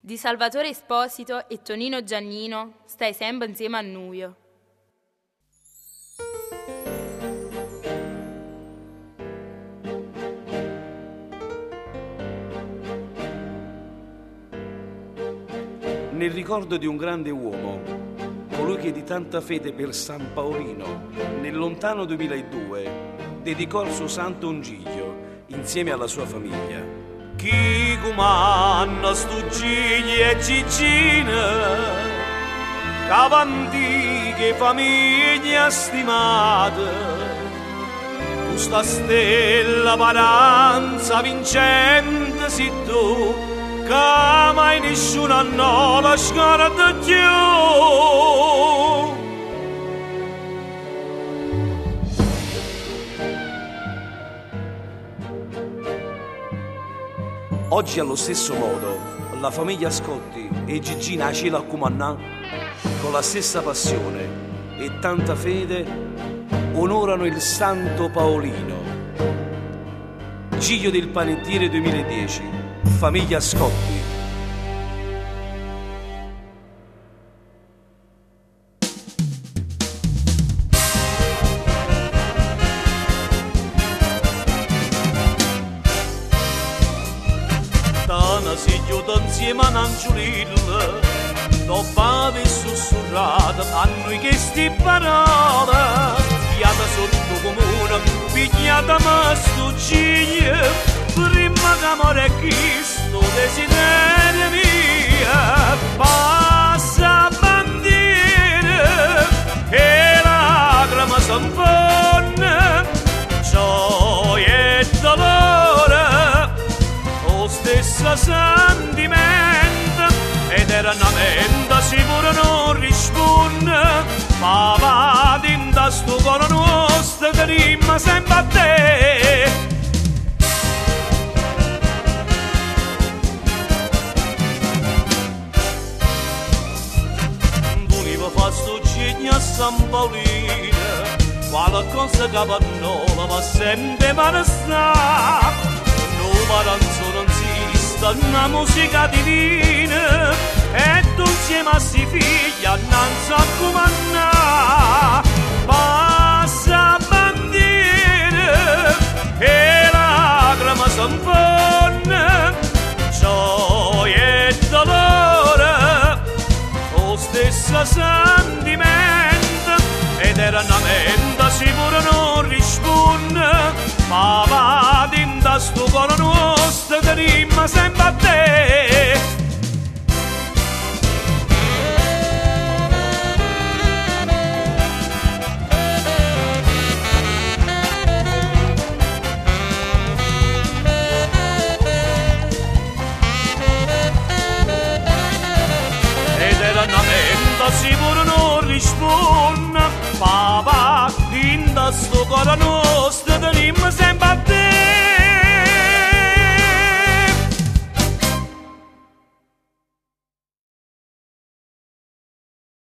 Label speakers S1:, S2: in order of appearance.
S1: Di Salvatore Esposito e Tonino Giannino stai sempre insieme a noi.
S2: Nel ricordo di un grande uomo, colui che di tanta fede per San Paolino, nel lontano 2002, dedicò al suo santo un giglio insieme alla sua famiglia.
S3: Chi comanna stu gigli e gigine, cavantiche famiglia stimate, questa stella paranza vincente si tu, che mai nessuno non la scorda più.
S2: Oggi allo stesso modo la famiglia Scotti e Gigina Acela Cumannà, con la stessa passione e tanta fede, onorano il Santo Paolino. Giglio del Panettiere 2010, famiglia Scotti.
S3: Tana si chiude insieme a Nangiulilla, dopo di sussurrata a noi che sti parole, spiata sotto comune, pigliata ma sto giglio, prima che amore Cristo desiderio mia, passa bandiera e lacrima s'infonne, gioia e dolore, lo stesso sentimento, eternamente sicuro non risponde, ma va dentro sto cuore nostro che rima sempre a te. Fa sto gigno a San Paolino, quale cosa che per noi va sempre per stare. Noi paranzo non esiste una musica divina, e tu insieme a si figlia non sa comandare. Passa bandiera e lacrima s'infonne, gioia e dolore, lo stesso sentimento, eternamente sicuro non risponde, ma va dentro sto cuore nostro che rima sempre a te. Sicuro non risponde, papà, in sto cuore nostro tenim sempre